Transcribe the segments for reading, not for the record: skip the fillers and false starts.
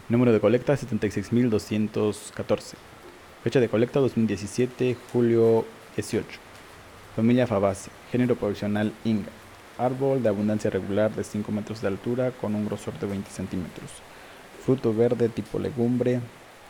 Número de colecta 76.214. Fecha de colecta 2017, julio 18. Familia Fabaceae. Género provisional Inga. Árbol de abundancia regular de 5 metros de altura con un grosor de 20 centímetros. Fruto verde tipo legumbre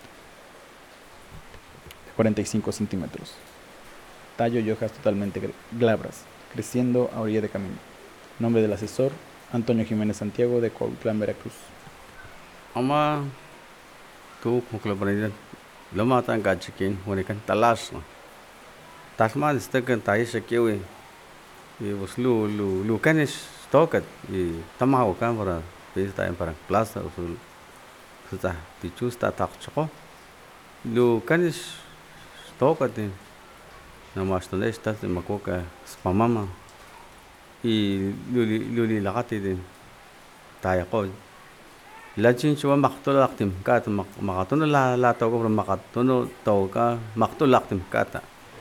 45 centímetros. Tallo y hojas totalmente glabras, creciendo a orilla de camino. Nombre del asesor, Antonio Jiménez Santiago de Cuauhtlán, Veracruz. Ama tu kuklabanida loma tan gachikin wanikan talas tasman stakan taisha kiwi y vos lu canis tokat y tamaho cámara pista para plaza usul suta tichusta takchko lu canis tokat namas tonde esta makoka spamama y luli lagati din tayako lachin chuwa maktulaktim kata makatono la togo from makatono toga maktulaktim kata.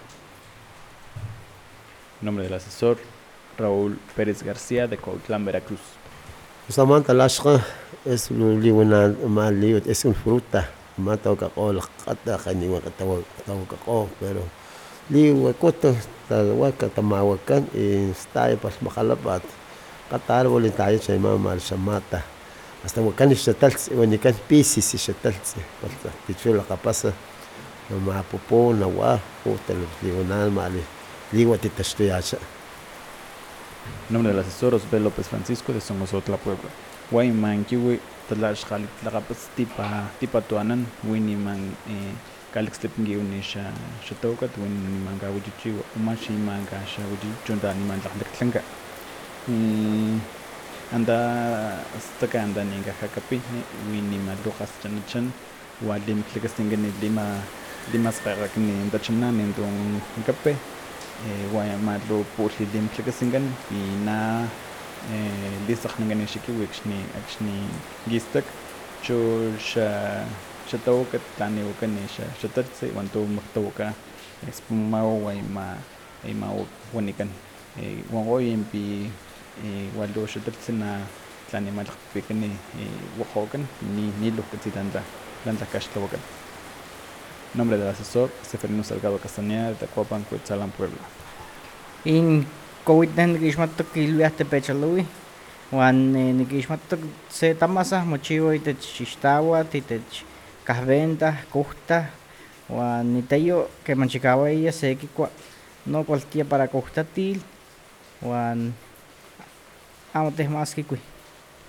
Nombre del asesor, Raúl Pérez García de Cuauhtlán, Veracruz. Samantha lashqa es un liwana mali es un fruta mata ka qol qata khani wa taw ka qo pero liwa koto ta waka tamawakan stay pas makhalapat qata árbol tayo se llama samata hasta wakan shatalts wani kan pisis shatalts palta tichula qapasa no ma popo na wa hotel liwana mali liwa titashtuyacha. Nombre del asesor, Osbel López Francisco de Somosotla, Puebla. Guayman, Kiwi, Talash Khalid, Lagapas, Tipa Tuanan, Winnieman, Calix Lepingi, Unisha, Shatokat, Winnieman, Gawichi, Umashi, Manga, Shawiji, Junda, Niman, Laklanka. Anda, Staka, anda, Ninga, Hakapi, Winnieman, Lucas, Chanachan, Wadim, Clicastingan, Lima Sparakin, Dachanan, and Don Gape. Guayamatlo purli dim klikasingan pina lisaq nangani shiki wikshni akshni gistak cho shatawka tani wakanisha shatatse wanto maktawka espumao wayma wanikan wangoyimpi waldo shatatse na tlani malqpikani wakokan ni lukatitanta lanta kashtlawakan. Nombre del asesor, Seferino Salgado Castañeda de Tacuapan, Cuetzalan, Puebla. In COVID-19 nikixmatok kilwiaj tepechalui uan nikixmatok se tamasa mochiwa itech ixtawatl itech kahventa kuhtah uan niteyo keman chikawaya se kikua no kualtia para kuhtatil uan amo teh mas kikui.